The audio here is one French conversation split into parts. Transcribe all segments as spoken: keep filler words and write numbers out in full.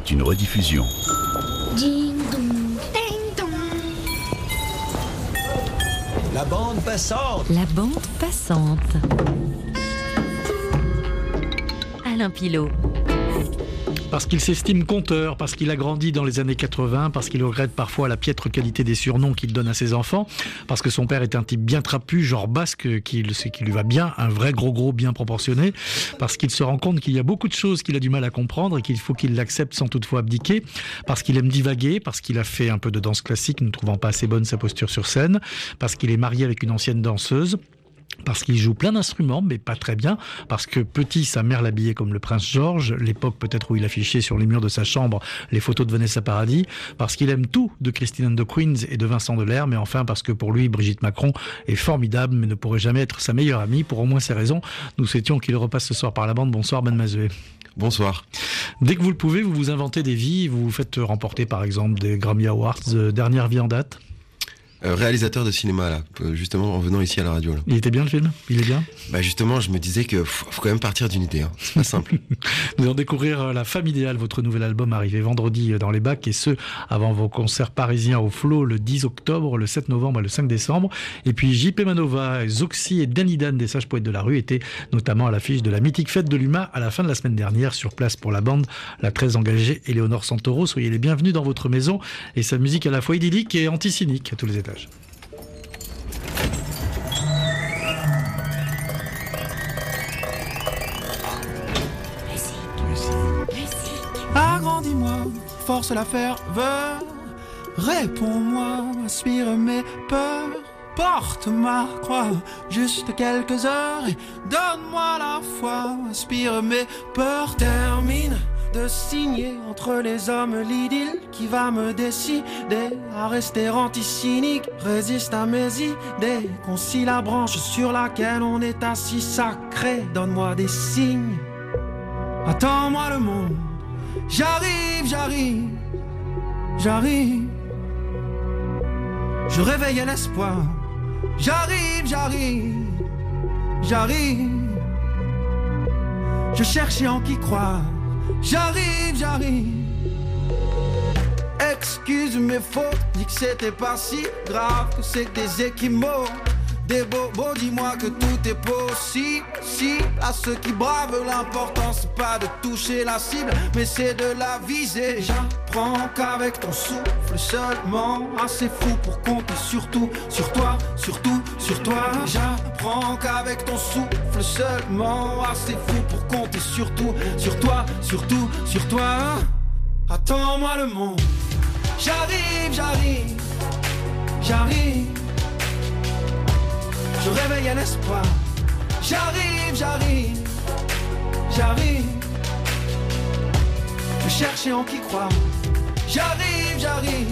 est une rediffusion. Ding dong, ding dong. La bande passante. La bande passante. Alain Pilot. Parce qu'il s'estime conteur, parce qu'il a grandi dans les années quatre-vingts, parce qu'il regrette parfois la piètre qualité des surnoms qu'il donne à ses enfants, parce que son père est un type bien trapu, genre basque, qui, qui lui va bien, un vrai gros gros bien proportionné, parce qu'il se rend compte qu'il y a beaucoup de choses qu'il a du mal à comprendre et qu'il faut qu'il l'accepte sans toutefois abdiquer, parce qu'il aime divaguer, parce qu'il a fait un peu de danse classique, ne trouvant pas assez bonne sa posture sur scène, parce qu'il est marié avec une ancienne danseuse, parce qu'il joue plein d'instruments, mais pas très bien, parce que petit, sa mère l'habillait comme le prince George, l'époque peut-être où il affichait sur les murs de sa chambre les photos de Vanessa Paradis, parce qu'il aime tout de Christine and the Queens et de Vincent Delerme, mais enfin parce que pour lui, Brigitte Macron est formidable, mais ne pourrait jamais être sa meilleure amie. Pour au moins ces raisons, nous souhaitions qu'il repasse ce soir par la bande. Bonsoir Ben Mazué. Bonsoir. Dès que vous le pouvez, vous vous inventez des vies, vous vous faites remporter par exemple des Grammy Awards, euh, dernière vie en date. Euh, réalisateur de cinéma, là, justement en venant ici à la radio. Là. Il était bien le film ? Il est bien ? Bah justement, je me disais qu'il faut, faut quand même partir d'une idée, hein. C'est pas simple. Nous allons découvrir La Femme Idéale, votre nouvel album arrivé vendredi dans les bacs, et ce, avant vos concerts parisiens au Flow le dix octobre, le sept novembre et le cinq décembre. Et puis J P Manova, Zoxy et Danny Dan des Sages Poètes de la Rue étaient notamment à l'affiche de la mythique fête de l'U M A à la fin de la semaine dernière. Sur place pour la bande, la très engagée Éléonore Santoro. Soyez les bienvenus dans votre maison, et sa musique à la fois idyllique et anti-cynique à tous les étages. Agrandis-moi, force la ferveur, réponds-moi, aspire mes peurs, porte ma croix, juste quelques heures et donne-moi la foi, aspire mes peurs, termine de signer entre les hommes l'idylle qui va me décider à rester anti-cynique, résiste à mes idées, concilie la branche sur laquelle on est assis sacré, donne-moi des signes, attends-moi le monde. J'arrive, j'arrive, j'arrive. Je réveille l'espoir. J'arrive, j'arrive, j'arrive. Je cherchais en qui croire. J'arrive, j'arrive. Excuse mes fautes, dis que c'était pas si grave, que c'est que des équimaux. Des bobos, dis-moi que tout est possible. Si, à ceux qui bravent, l'important c'est pas de toucher la cible, mais c'est de la viser. J'apprends qu'avec ton souffle seulement, assez fou pour compter sur tout, sur toi, surtout, sur toi. J'apprends qu'avec ton souffle seulement, assez fou pour compter sur tout, sur toi, surtout, sur toi. Attends-moi le monde. J'arrive, j'arrive, j'arrive. Je réveille à l'espoir. J'arrive, j'arrive, j'arrive. Je cherchais en qui croire. J'arrive, j'arrive.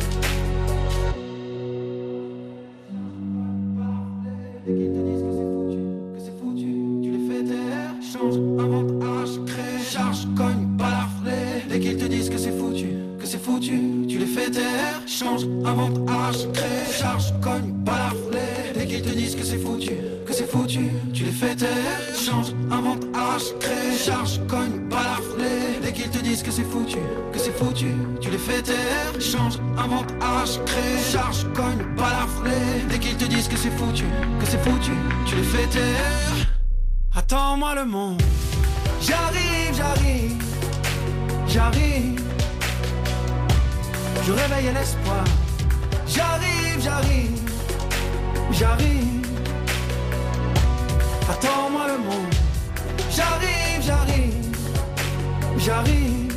Dès qu'ils te disent que c'est foutu, que c'est foutu, tu les fais taire. Change, invente, arrache, crée, charge, cogne, balaflé. Dès qu'ils te disent que c'est foutu, que c'est foutu, tu les fais taire. Change, invente, arrache, crée, charge, cogne, balaflé. Dès qu'ils te disent que c'est foutu, que c'est foutu, tu les fais taire. Change, invente, arrache, crée, charge, cogne, balaflé. Dès qu'ils te disent que c'est foutu, que c'est foutu, tu les fais taire. Change, invente, arrache, crée, charge, cogne, balaflé. Dès qu'ils te disent que c'est foutu, que c'est foutu, tu les fais taire. Attends-moi le monde. J'arrive, j'arrive, j'arrive. Je réveille l'espoir. J'arrive, j'arrive, j'arrive. Attends-moi le monde. J'arrive, j'arrive, j'arrive.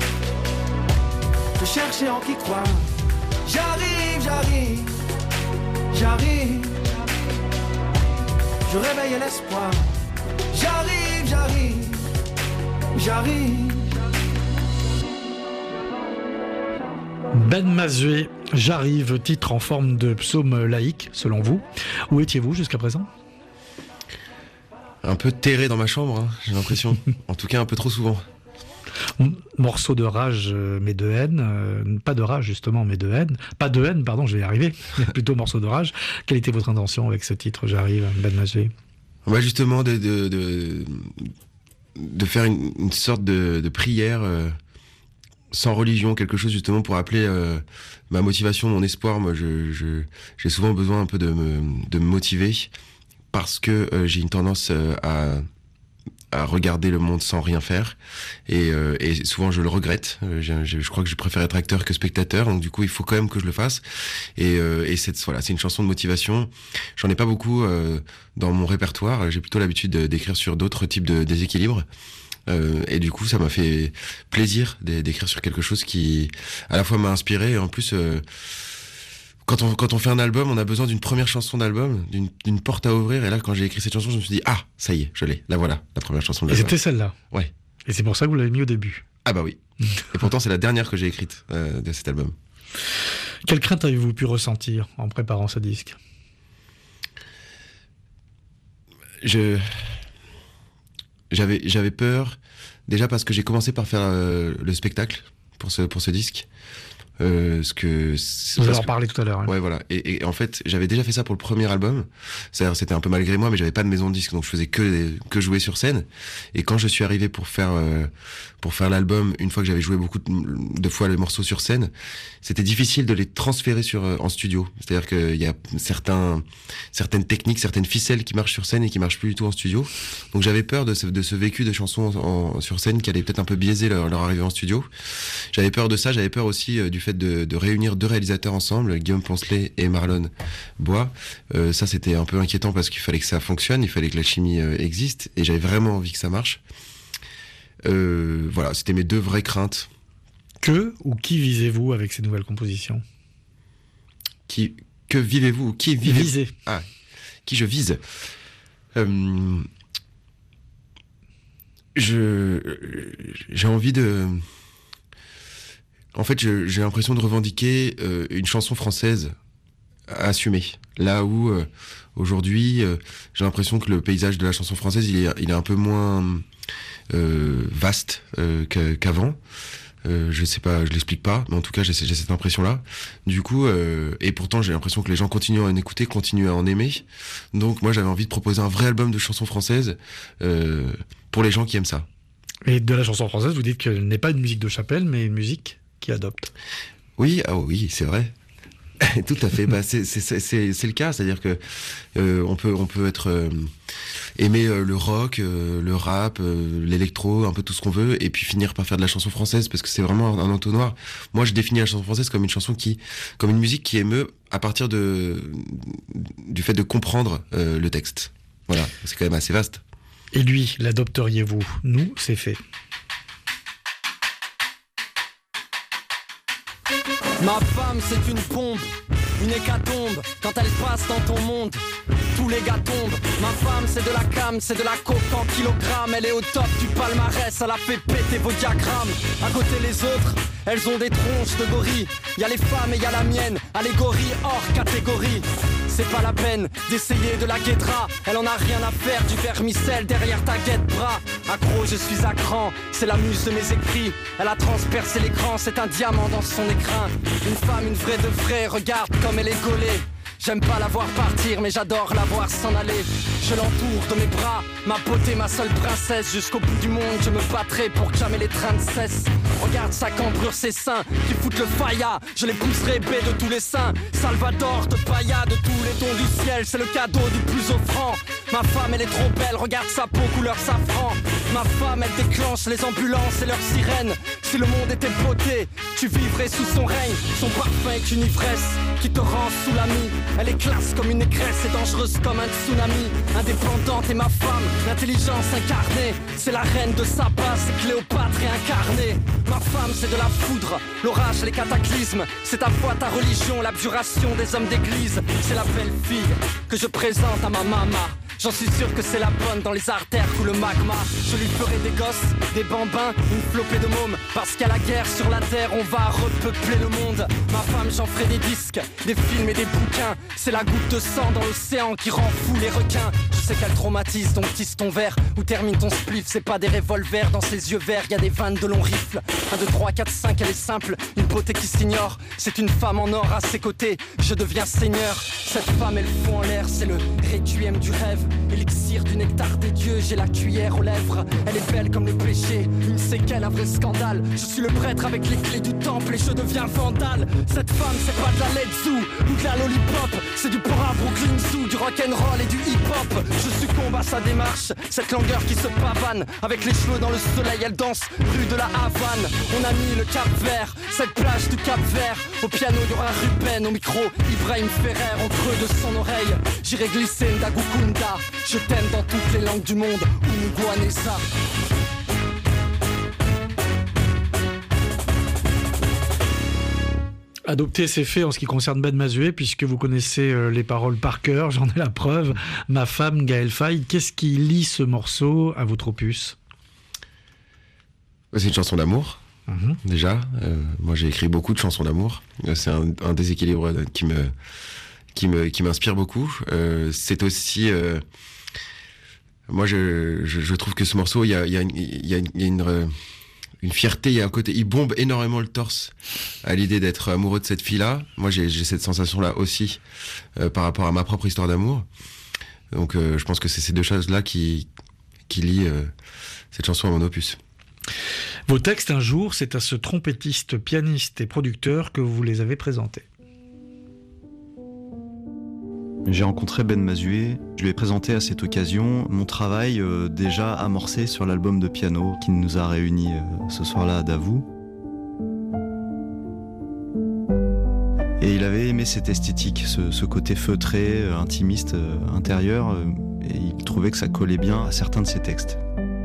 Je cherchais en qui croire. J'arrive, j'arrive, j'arrive. Je réveille l'espoir. J'arrive, j'arrive, j'arrive. Ben Mazué, J'arrive, titre en forme de psaume laïque, selon vous. Où étiez-vous jusqu'à présent ? Un peu terré dans ma chambre, hein, j'ai l'impression. En tout cas, un peu trop souvent. Morceau de rage, mais de haine. Euh, pas de rage, justement, mais de haine. Pas de haine, pardon, je vais y arriver. Plutôt morceau de rage. Quelle était votre intention avec ce titre, J'arrive, Ben Mazué ? Ouais, justement, de, de, de, de faire une, une sorte de, de prière... Euh, sans religion, quelque chose justement pour appeler euh, ma motivation, mon espoir. Moi, je, je, j'ai souvent besoin un peu de me, de me motiver parce que euh, j'ai une tendance euh, à, à regarder le monde sans rien faire et, euh, et souvent je le regrette. Euh, je, je crois que je préfère être acteur que spectateur, donc du coup il faut quand même que je le fasse. Et, euh, et c'est, voilà, c'est une chanson de motivation. J'en ai pas beaucoup euh, dans mon répertoire. J'ai plutôt l'habitude d'écrire sur d'autres types de déséquilibres. Euh, et du coup, ça m'a fait plaisir d'écrire sur quelque chose qui, à la fois, m'a inspiré et en plus, euh, quand on quand on fait un album, on a besoin d'une première chanson d'album, d'une d'une porte à ouvrir. Et là, quand j'ai écrit cette chanson, je me suis dit ah, ça y est, je l'ai. Là voilà, la première chanson de l'album. Et c'était celle-là. Ouais. Et c'est pour ça que vous l'avez mis au début. Ah bah oui. Et pourtant, c'est la dernière que j'ai écrite euh, de cet album. Quelle crainte avez-vous pu ressentir en préparant ce disque ? Je J'avais, j'avais peur, déjà parce que j'ai commencé par faire euh, le spectacle pour ce, pour ce disque. Euh, ce que Vous allez en parler tout à l'heure. Hein. Ouais, voilà. Et, et en fait, j'avais déjà fait ça pour le premier album. C'est-à-dire, c'était un peu malgré moi, mais j'avais pas de maison de disque, donc je faisais que que jouer sur scène. Et quand je suis arrivé pour faire euh, pour faire l'album, une fois que j'avais joué beaucoup de, de fois les morceaux sur scène, c'était difficile de les transférer sur euh, en studio. C'est-à-dire qu'il y a certains certaines techniques, certaines ficelles qui marchent sur scène et qui marchent plus du tout en studio. Donc j'avais peur de ce de ce vécu de chansons en, en, sur scène qui allait peut-être un peu biaiser leur, leur arrivée en studio. J'avais peur de ça. J'avais peur aussi euh, du fait de, de réunir deux réalisateurs ensemble, Guillaume Poncelet et Marlon Bois. Euh, ça, c'était un peu inquiétant parce qu'il fallait que ça fonctionne, il fallait que la chimie euh, existe, et j'avais vraiment envie que ça marche. Euh, voilà, c'était mes deux vraies craintes. Que ou qui visez-vous avec ces nouvelles compositions ? Qui, que vivez-vous ? Qui vivez Visez. Ah, qui je vise ? euh, Je, j'ai envie de. En fait, je, j'ai l'impression de revendiquer euh, une chanson française à assumer. Là où, euh, aujourd'hui, euh, j'ai l'impression que le paysage de la chanson française, il est, il est un peu moins euh, vaste euh, qu'avant. Euh, je sais pas, je l'explique pas, mais en tout cas, j'ai, j'ai cette impression-là. Du coup, euh, et pourtant, j'ai l'impression que les gens continuent à en écouter, continuent à en aimer. Donc, moi, j'avais envie de proposer un vrai album de chansons françaises euh, pour les gens qui aiment ça. Et de la chanson française, vous dites qu'elle n'est pas une musique de chapelle, mais une musique qui adopte. Oui, ah oui, c'est vrai. Tout à fait. Bah, c'est, c'est, c'est, c'est, c'est le cas, c'est-à-dire que euh, on peut, on peut être euh, aimer euh, le rock, euh, le rap, euh, l'électro, un peu tout ce qu'on veut, et puis finir par faire de la chanson française, parce que c'est vraiment un, un entonnoir. Moi, je définis la chanson française comme une chanson qui, comme une musique qui émeut à partir de du fait de comprendre euh, le texte. Voilà, c'est quand même assez vaste. Et lui, l'adopteriez-vous ? Nous, c'est fait. Ma femme c'est une pompe, une hécatombe. Quand elle passe dans ton monde, tous les gars tombent. Ma femme c'est de la cam, c'est de la coke en kilogrammes. Elle est au top du palmarès, elle a fait péter vos diagrammes. À côté les autres, elles ont des tronches de gorilles. Y'a les femmes et y'a la mienne, allégorie hors catégorie. C'est pas la peine d'essayer de la guédra. Elle en a rien à faire du vermicelle derrière ta guette-bras. Accro, je suis à cran, c'est la muse de mes écrits. Elle a transpercé l'écran, c'est un diamant dans son écrin. Une femme, une vraie de vraie, regarde comme elle est gaulée. J'aime pas la voir partir, mais j'adore la voir s'en aller. Je l'entoure de mes bras, ma beauté, ma seule princesse. Jusqu'au bout du monde, je me battrai pour que jamais les trains ne cessent. Regarde sa cambrure, ses seins, qui foutent le faïa. Je les pousserai baie de tous les seins. Salvador de Paya, de tous les dons du ciel. C'est le cadeau du plus offrant. Ma femme, elle est trop belle, regarde sa peau couleur safran. Ma femme, elle déclenche les ambulances et leurs sirènes. Si le monde était beauté, tu vivrais sous son règne. Son parfum est une ivresse qui te rend sous la mie. Elle est classe comme une négresse et dangereuse comme un tsunami. Indépendante et ma femme, l'intelligence incarnée. C'est la reine de Saba, c'est Cléopâtre réincarnée. Ma femme c'est de la foudre, l'orage, les cataclysmes. C'est ta foi, ta religion, l'abjuration des hommes d'église. C'est la belle fille que je présente à ma maman. J'en suis sûr que c'est la bonne, dans les artères coule le magma. Je lui ferai des gosses, des bambins, une flopée de mômes. Parce qu'à la guerre sur la terre, on va repeupler le monde. Ma femme, j'en ferai des disques, des films et des bouquins. C'est la goutte de sang dans l'océan qui rend fou les requins. Je sais qu'elle traumatise, donc tisse ton verre ou termine ton spliff. C'est pas des revolvers dans ses yeux verts, y a des vannes de longs rifles. un, deux, trois, quatre, cinq, elle est simple, une beauté qui s'ignore. C'est une femme en or à ses côtés, je deviens seigneur. Cette femme, elle fond en l'air, c'est le requiem du rêve. élixir du nectar des dieux, j'ai la cuillère aux lèvres. Elle est belle comme le péché, une séquelle, un vrai scandale. Je suis le prêtre avec les clés du temple et je deviens vandale. Cette femme, c'est pas de la Letzu ou de la lollipop, c'est du pora Brooklyn Zoo, du rock'n'roll et du hip-hop. Je succombe à sa démarche, cette langueur qui se pavane. Avec les cheveux dans le soleil, elle danse rue de la Havane. On a mis le Cap Vert, cette plage du Cap Vert. Au piano, il y aura Ruben, au micro, Ibrahim Ferrer. En creux de son oreille, j'irai glisser Ndagukunda. Je t'aime dans toutes les langues du monde, Unguanesa. Adopter, c'est fait en ce qui concerne Ben Mazué, puisque vous connaissez euh, les paroles par cœur, j'en ai la preuve. Ma femme, Gaël Faye, qu'est-ce qui lie ce morceau à votre opus ? C'est une chanson d'amour, mmh. déjà. Euh, moi, j'ai écrit beaucoup de chansons d'amour. C'est un, un déséquilibre qui me, qui me, qui m'inspire beaucoup. Euh, c'est aussi... Euh, moi, je, je, je trouve que ce morceau, il y a, il y a, il y a, il y a une... Euh, une fierté, il y a un côté, il bombe énormément le torse à l'idée d'être amoureux de cette fille-là. Moi, j'ai, j'ai cette sensation-là aussi euh, par rapport à ma propre histoire d'amour. Donc, euh, je pense que c'est ces deux choses-là qui, qui lient euh, cette chanson à mon opus. Vos textes, un jour, c'est à ce trompettiste, pianiste et producteur que vous les avez présentés. J'ai rencontré Ben Mazué, je lui ai présenté à cette occasion mon travail euh, déjà amorcé sur l'album de piano qui nous a réunis euh, ce soir-là à Davout. Et il avait aimé cette esthétique, ce, ce côté feutré, euh, intimiste, euh, intérieur, euh, et il trouvait que ça collait bien à certains de ses textes.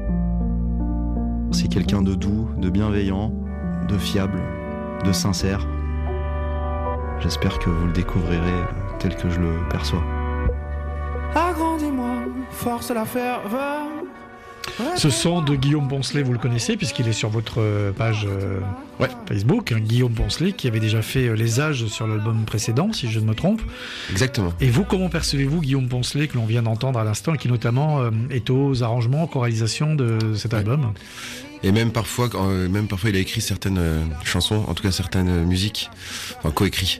C'est quelqu'un de doux, de bienveillant, de fiable, de sincère. J'espère que vous le découvrirez tel que je le perçois. Agrandis-moi, force la ferveur. Ce son de Guillaume Poncelet, vous le connaissez, puisqu'il est sur votre page euh, ouais. Facebook. Hein, Guillaume Poncelet, qui avait déjà fait Les Âges sur l'album précédent, si je ne me trompe. Exactement. Et vous, comment percevez-vous Guillaume Poncelet, que l'on vient d'entendre à l'instant, et qui notamment euh, est aux arrangements, choralisation de cet ouais. album ? Et même parfois, euh, même parfois, il a écrit certaines euh, chansons, en tout cas certaines euh, musiques, enfin coécrit.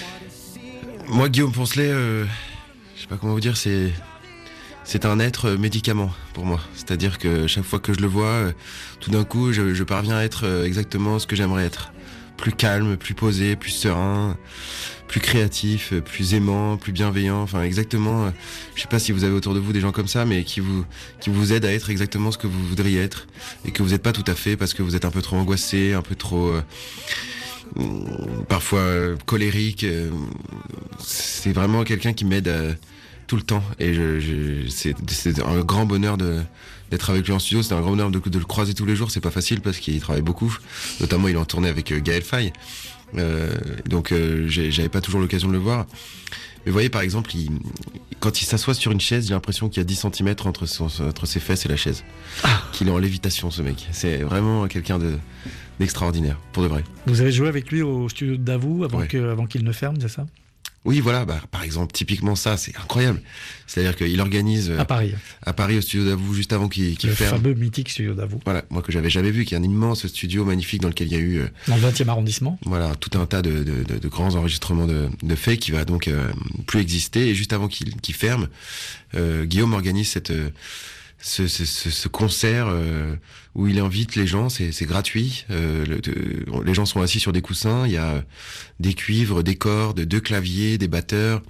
Moi, Guillaume Poncelet, euh, je sais pas comment vous dire, c'est c'est un être médicament pour moi. C'est-à-dire que chaque fois que je le vois, euh, tout d'un coup, je, je parviens à être euh, exactement ce que j'aimerais être. Plus calme, plus posé, plus serein, plus créatif, plus aimant, plus bienveillant. Enfin, exactement. Euh, je sais pas si vous avez autour de vous des gens comme ça, mais qui vous qui vous aident à être exactement ce que vous voudriez être et que vous n'êtes pas tout à fait parce que vous êtes un peu trop angoissé, un peu trop. Euh, parfois euh, colérique. Euh, c'est vraiment quelqu'un qui m'aide euh, tout le temps et je, je, c'est, c'est un grand bonheur de, d'être avec lui en studio. C'est un grand bonheur de, de le croiser tous les jours. C'est pas facile parce qu'il travaille beaucoup, notamment il est en tournée avec euh, Gaël Faye, euh, donc euh, j'ai, j'avais pas toujours l'occasion de le voir. Mais vous voyez, par exemple, il, quand il s'assoit sur une chaise, j'ai l'impression qu'il y a dix centimètres entre, son, entre ses fesses et la chaise. Ah. Qu'il est en lévitation, ce mec. C'est vraiment quelqu'un de, d'extraordinaire, pour de vrai. Vous avez joué avec lui au studio de Davout avant, ouais. que, avant qu'il ne ferme, c'est ça ? Oui, voilà, bah, par exemple, typiquement ça, c'est incroyable. C'est-à-dire qu'il organise... À Paris. À Paris, au studio Davout, juste avant qu'il, qu'il le ferme. Le fameux mythique studio Davout. Voilà, moi que j'avais jamais vu, qui est un immense studio magnifique dans lequel il y a eu... Euh, dans le vingtième arrondissement. Voilà, tout un tas de, de, de, de grands enregistrements de, de faits qui va donc euh, plus exister. Et juste avant qu'il, qu'il ferme, euh, Guillaume organise cette... Euh, Ce, ce, ce concert euh, où il invite les gens, c'est, c'est gratuit. Euh, le, de, les gens sont assis sur des coussins. Il y a des cuivres, des cordes, deux claviers, des batteurs.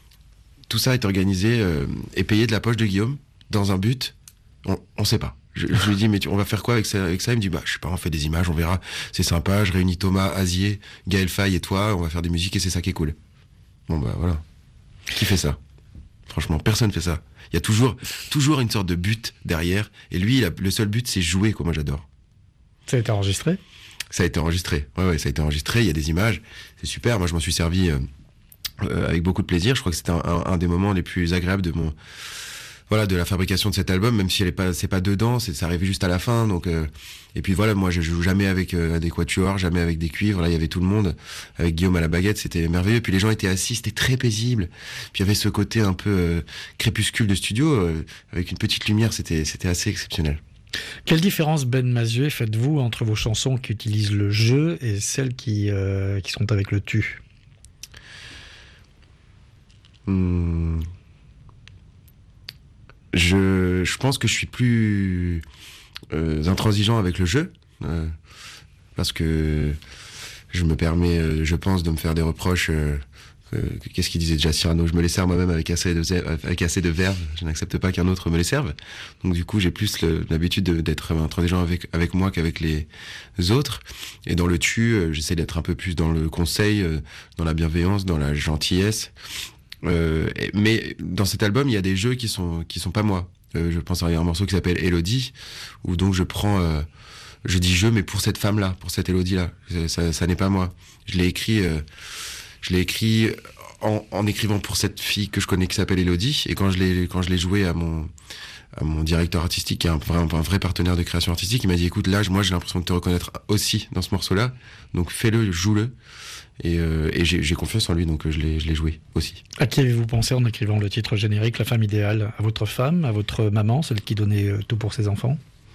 Tout ça est organisé euh, et payé de la poche de Guillaume dans un but. On, on sait pas. Je, je lui dis mais tu, on va faire quoi avec ça, avec ça ? Il me dit bah je sais pas, on fait des images, on verra. C'est sympa. Je réunis Thomas, Azier, Gaël Faye et toi. On va faire des musiques et c'est ça qui est cool. Bon bah voilà. Qui fait ça ? Franchement, personne fait ça. Il y a toujours, toujours une sorte de but derrière. Et lui, il a, le seul but, c'est jouer, quoi. Moi, j'adore. Ça a été enregistré ? Ça a été enregistré. Ouais, ouais, ça a été enregistré. Il y a des images. C'est super. Moi, je m'en suis servi euh, euh, avec beaucoup de plaisir. Je crois que c'était un, un, un des moments les plus agréables de mon, voilà, de la fabrication de cet album. Même si elle est pas, c'est pas dedans, c'est, ça arrivait juste à la fin. Donc, euh, et puis voilà, moi, je joue jamais avec euh, des quatuors, jamais avec des cuivres. Là, il y avait tout le monde. Avec Guillaume à la baguette, c'était merveilleux. Puis les gens étaient assis, c'était très paisible. Puis il y avait ce côté un peu euh, crépuscule de studio, euh, avec une petite lumière. C'était, c'était assez exceptionnel. Quelle différence, Ben Mazué, faites-vous entre vos chansons qui utilisent le jeu et celles qui, euh, qui sont avec le tu ? Hum... je, je pense que je suis plus euh, intransigeant avec le jeu, euh, parce que je me permets, euh, je pense, de me faire des reproches. Euh, euh, qu'est-ce qu'il disait déjà Cyrano ? Je me les sers moi-même avec assez de, avec assez de verve. Je n'accepte pas qu'un autre me les serve. Donc du coup, j'ai plus le, l'habitude de, d'être intransigeant avec, avec moi qu'avec les autres. Et dans le tu, euh, j'essaie d'être un peu plus dans le conseil, euh, dans la bienveillance, dans la gentillesse. Euh, mais dans cet album, il y a des jeux qui sont qui sont pas moi. Euh, je pense à un morceau qui s'appelle Elodie, où donc je prends, euh, je dis je, mais pour cette femme-là, pour cette Elodie-là. Ça, ça, ça n'est pas moi. Je l'ai écrit, euh, je l'ai écrit en, en écrivant pour cette fille que je connais qui s'appelle Elodie. Et quand je l'ai quand je l'ai joué à mon à mon directeur artistique, qui est un vrai, un vrai partenaire de création artistique, il m'a dit écoute, là, moi, j'ai l'impression de te reconnaître aussi dans ce morceau-là. Donc fais-le, joue-le. Et, euh, et j'ai, j'ai confiance en lui, donc je l'ai, je l'ai joué aussi. À qui avez-vous pensé en écrivant le titre générique, La femme idéale ? À votre femme, à votre maman, celle qui donnait tout pour ses enfants ?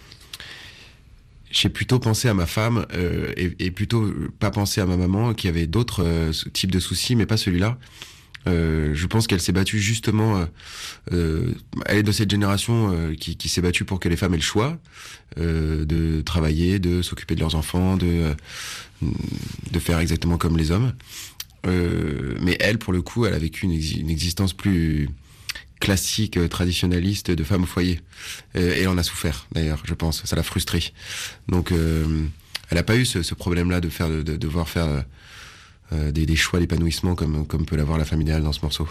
J'ai plutôt pensé à ma femme euh, et, et plutôt pas pensé à ma maman, qui avait d'autres euh, types de soucis, mais pas celui-là. Euh, je pense qu'elle s'est battue justement. Euh, euh, elle est de cette génération euh, qui, qui s'est battue pour que les femmes aient le choix euh, de travailler, de s'occuper de leurs enfants, de euh, de faire exactement comme les hommes. Euh, mais elle, pour le coup, elle a vécu une, exi- une existence plus classique, euh, traditionnaliste de femme au foyer. Euh, et elle en a souffert, d'ailleurs, je pense. Ça l'a frustrée. Donc, euh, elle n'a pas eu ce, ce problème-là de faire, de, de devoir faire euh, des, des choix d'épanouissement comme, comme peut l'avoir la femme idéale dans ce morceau.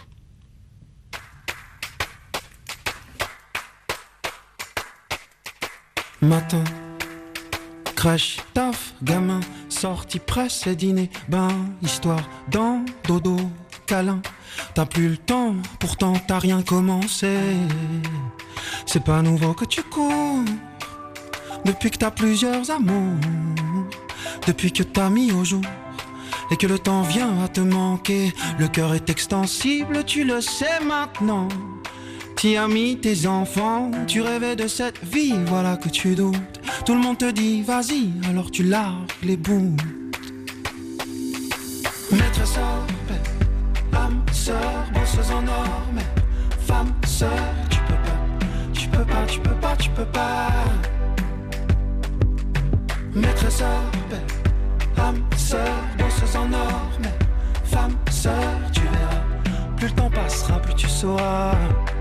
Matin, crèche, taf, gamin, sortie, presse et dîner, bain, histoire, dans, dodo, câlin. T'as plus le temps, pourtant t'as rien commencé. C'est pas nouveau que tu cours, depuis que t'as plusieurs amours, depuis que t'as mis au jour, et que le temps vient à te manquer. Le cœur est extensible, tu le sais maintenant. T'y as mis tes enfants, tu rêvais de cette vie, voilà que tu doutes. Tout le monde te dit vas-y, alors tu largues les bouts. Maîtresse à âme sœur, bosseuse en or, mais femme sœur, tu peux pas, tu peux pas, tu peux pas, tu peux pas. Maîtresse à âme sœur, bosseuse en or, mais femme sœur, tu verras. Plus le temps passera, plus tu sauras.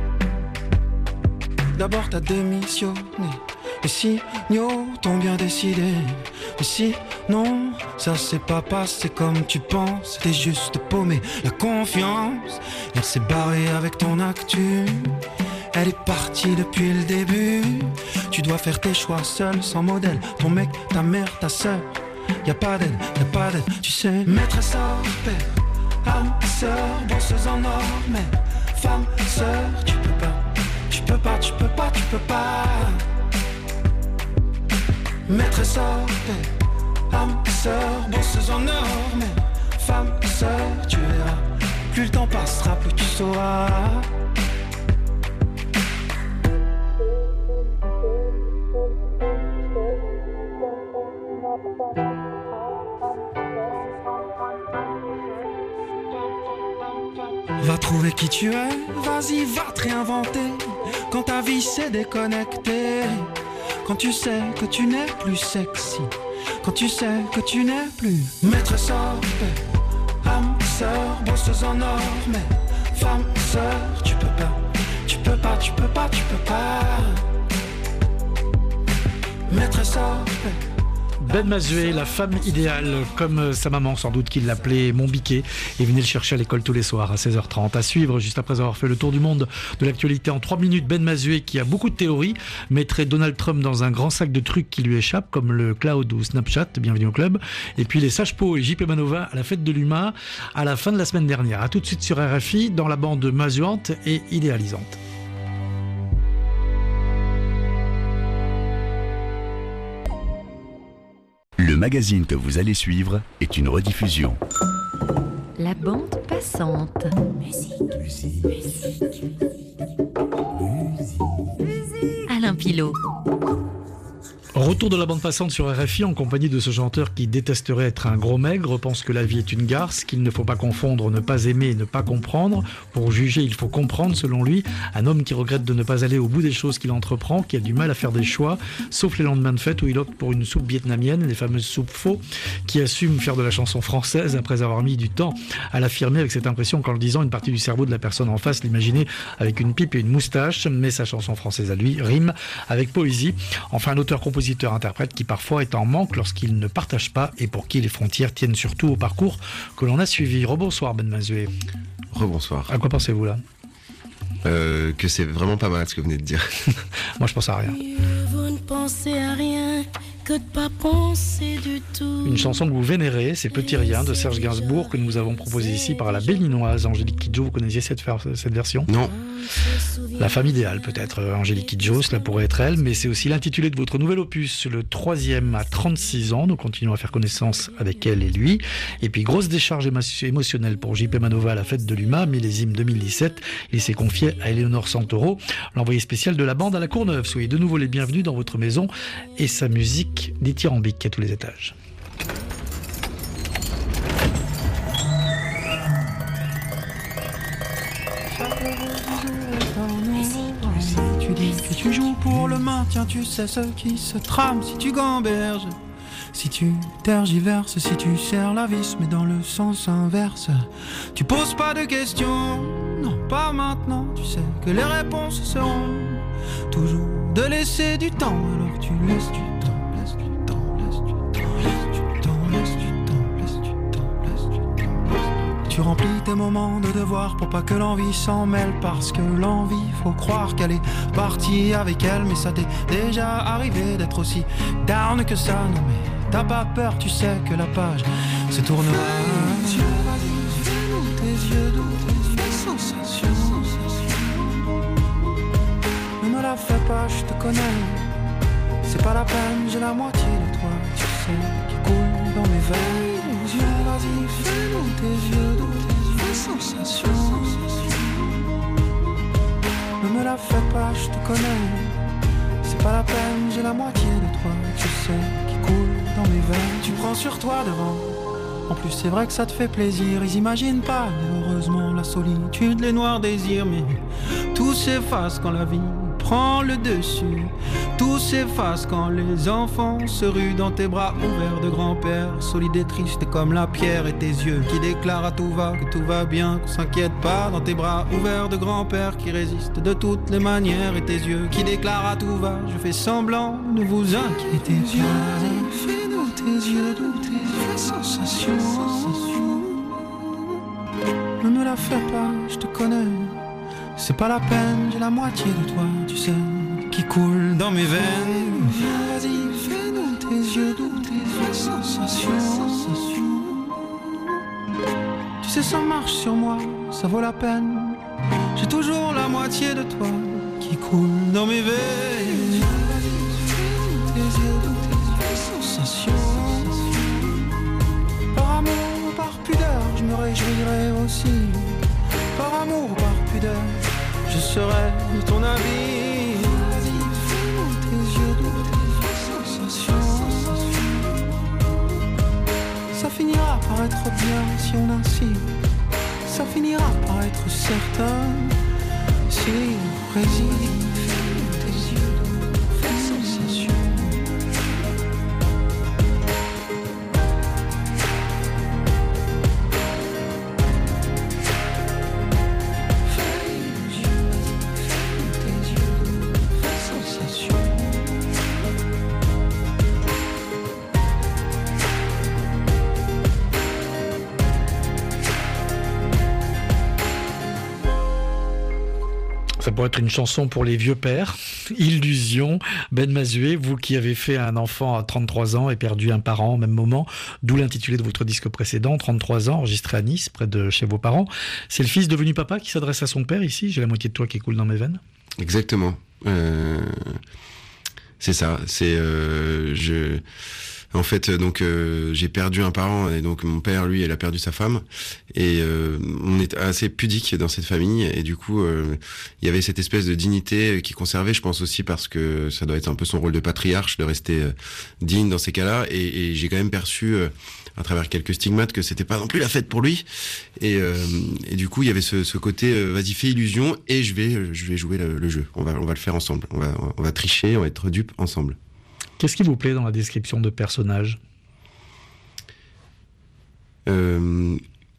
D'abord t'as démissionné, les signaux t'ont bien décidé. Mais si non, ça s'est pas passé comme tu penses, t'es juste paumé. La confiance, elle s'est barrée avec ton actu. Elle est partie depuis le début. Tu dois faire tes choix seul, sans modèle. Ton mec, ta mère, ta sœur, y'a pas d'aide, y'a pas d'aide. Tu sais, maîtresse à père, âme sœur, bosseuse en or, mais femme, sœur, tu peux pas. Tu peux pas, tu peux pas, tu peux pas. Maîtresse à paix, âme sœur, bosseuse en or, mais femme, sœur, tu verras. Plus le temps passera, plus tu sauras. Va trouver qui tu es, vas-y, va te réinventer. Quand ta vie s'est déconnectée, quand tu sais que tu n'es plus sexy, quand tu sais que tu n'es plus maîtresse à paix, âme sœur, bosseuse en or, mais femme sœur, tu peux pas, tu peux pas, tu peux pas, tu peux pas. Maîtresse à paix. Ben Mazué, la femme idéale, comme sa maman sans doute qui l'appelait Mon Biquet, et venait le chercher à l'école tous les soirs à seize heures trente. À suivre, juste après avoir fait le tour du monde de l'actualité en trois minutes, Ben Mazué, qui a beaucoup de théories, mettrait Donald Trump dans un grand sac de trucs qui lui échappent, comme le cloud ou Snapchat, bienvenue au club, et puis les Sages-Peau et J P Manova à la fête de l'U M A à la fin de la semaine dernière. A tout de suite sur R F I, dans la bande mazuante et idéalisante. Le magazine que vous allez suivre est une rediffusion. La bande passante. Musique. Musique. Musique. Musique. Alain Pilot. Retour de la bande passante sur R F I en compagnie de ce chanteur qui détesterait être un gros maigre, pense que la vie est une garce, qu'il ne faut pas confondre ne pas aimer et ne pas comprendre. Pour juger, il faut comprendre, selon lui. Un homme qui regrette de ne pas aller au bout des choses qu'il entreprend, qui a du mal à faire des choix, sauf les lendemains de fête où il opte pour une soupe vietnamienne, les fameuses soupes faux, qui assume faire de la chanson française après avoir mis du temps à l'affirmer avec cette impression qu'en le disant, une partie du cerveau de la personne en face l'imaginait avec une pipe et une moustache, mais sa chanson française à lui rime avec poésie. Enfin, un auteur-compositeur interprète qui parfois est en manque lorsqu'il ne partage pas et pour qui les frontières tiennent surtout au parcours que l'on a suivi. Rebonsoir Ben Mazué. Rebonsoir. À quoi pensez-vous là ? euh, Que c'est vraiment pas mal ce que vous venez de dire. Moi je pense à rien. Vous ne pensez à rien que de pas penser du tout. Une chanson que vous vénérez, c'est Petit Rien de Serge Gainsbourg que nous vous avons proposé ici par la Béninoise Angélique Kidjo. Vous connaissiez cette, cette version ? Non. La femme idéale peut-être, Angélique Kidjo, cela pourrait être elle, mais c'est aussi l'intitulé de votre nouvel opus, le troisième à trente-six ans. Nous continuons à faire connaissance avec elle et lui. Et puis grosse décharge émotionnelle pour J P Manova à la fête de l'U M A, millésime deux mille dix-sept. Il s'est confié à Éléonore Santoro, l'envoyé spécial de la bande à la Courneuve. Soyez de nouveau les bienvenus dans votre maison et sa musique dithyrambique à tous les étages. Tu dis que tu joues pour le maintien, tu sais ce qui se trame si tu gamberges. Si tu tergiverses, si tu serres la vis, mais dans le sens inverse. Tu poses pas de questions, non pas maintenant. Tu sais que les réponses seront toujours de laisser du temps. Alors tu laisses du temps, laisse du temps, laisse du temps, laisse du temps, laisse du temps, laisse du temps, laisse du temps, laisse du temps. Tu remplis tes moments de devoir pour pas que l'envie s'en mêle. Parce que l'envie, faut croire qu'elle est partie avec elle. Mais ça t'est déjà arrivé d'être aussi down que ça. Non mais t'as pas peur, tu sais que la page se tournera. Tes yeux, vas-y, fais-nous tes yeux doux, tes sensations. Ne me la fais pas, je te connais. C'est pas la peine, j'ai la moitié de toi, tu sais, qui coule dans mes veines. Tes yeux, vas-y, fais-nous tes yeux doux, tes sensations. Ne me la fais pas, je te connais. C'est pas la peine, j'ai la moitié de toi, tu sais, qui coule dans mes veines. Tu prends sur toi devant. En plus c'est vrai que ça te fait plaisir. Ils imaginent pas, heureusement, la solitude, les noirs désirs. Mais tout s'efface quand la vie prend le dessus. Tout s'efface quand les enfants se ruent dans tes bras ouverts de grand-père. Solide et triste comme la pierre. Et tes yeux qui déclarent à tout va que tout va bien, qu'on s'inquiète pas. Dans tes bras ouverts de grand-père qui résistent de toutes les manières. Et tes yeux qui déclarent à tout va, je fais semblant de vous inquiéter. Tes yeux, fais-nous tes yeux doux, tes sensations. Ne me la fais pas, je te connais. C'est pas la peine, j'ai la moitié de toi, tu sais, qui coule dans mes veines. Vas-y, fais-nous tes yeux doux, tes sensations. Tu sais, ça marche sur moi, ça vaut la peine. J'ai toujours la moitié de toi qui coule dans mes veines. Vas-y, fais-nous tes yeux doux, tes sensations. Par amour ou par pudeur, je me réjouirai aussi. Par amour ou par pudeur, je serai de ton avis. Vas-y, fais-nous tes yeux doux, tes sensations. Ça finira par être bien si on insiste. Ça finira par être certain si on résiste. Fais-nous tes yeux doux, tes sensations. Ça pourrait être une chanson pour les vieux pères. Illusion. Ben Mazué, vous qui avez fait un enfant à trente-trois ans et perdu un parent au même moment, d'où l'intitulé de votre disque précédent, trente-trois ans, enregistré à Nice, près de chez vos parents. C'est le fils devenu papa qui s'adresse à son père ici. J'ai la moitié de toi qui coule dans mes veines. Exactement. Euh, c'est ça. C'est euh, je. En fait, donc euh, j'ai perdu un parent et donc mon père, lui, il a perdu sa femme et euh, on est assez pudique dans cette famille et du coup, euh, il y avait cette espèce de dignité qui conservait, je pense aussi parce que ça doit être un peu son rôle de patriarche de rester euh, digne dans ces cas-là et, et j'ai quand même perçu euh, à travers quelques stigmates que c'était pas non plus la fête pour lui et, euh, et du coup il y avait ce, ce côté euh, vas-y fais illusion et je vais je vais jouer le, le jeu, on va on va le faire ensemble, on va on va tricher, on va être dupes ensemble. Qu'est-ce qui vous plaît dans la description de personnages ? euh,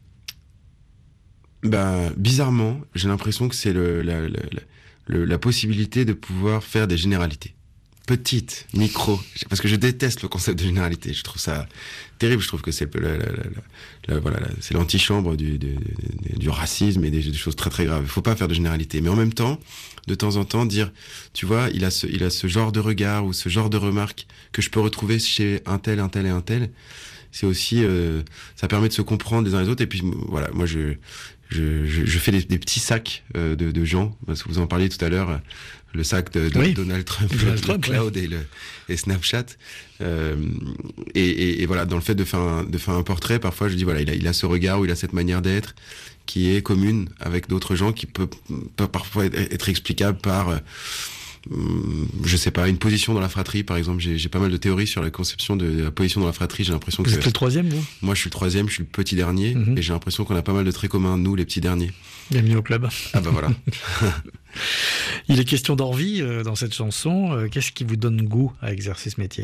bah, bizarrement, j'ai l'impression que c'est le, la, la, la, la possibilité de pouvoir faire des généralités. Petites, micro, parce que je déteste le concept de généralité. Je trouve ça terrible. Je trouve que c'est la, la, la, la, voilà, c'est l'antichambre du, du, du, du racisme et des, des choses très très graves. Il faut pas faire de généralité, mais en même temps, de temps en temps, dire, tu vois, il a ce, il a ce genre de regard ou ce genre de remarque que je peux retrouver chez un tel, un tel et un tel. C'est aussi, euh, ça permet de se comprendre les uns les autres. Et puis voilà, moi je, je, je, je fais des, des petits sacs euh, de, de gens. Parce que vous en parliez tout à l'heure. Le sac de, de oui. Donald Trump, Donald le, Trump, le cloud ouais. et, le, et Snapchat. Euh, et, et, et voilà, dans le fait de faire un, de faire un portrait, parfois je dis voilà, il a, il a ce regard ou il a cette manière d'être qui est commune avec d'autres gens, qui peut, peut parfois être, être explicable par, euh, je sais pas, une position dans la fratrie, par exemple. J'ai, j'ai pas mal de théories sur la conception de, de la position dans la fratrie. J'ai l'impression vous que êtes le troisième, vous ? Moi, je suis le troisième, je suis le petit dernier, mm-hmm. et j'ai l'impression qu'on a pas mal de traits communs, nous, les petits derniers. Bienvenue au club. Ah bah voilà. Il est question d'envie euh, dans cette chanson. Euh, qu'est-ce qui vous donne goût à exercer ce métier ?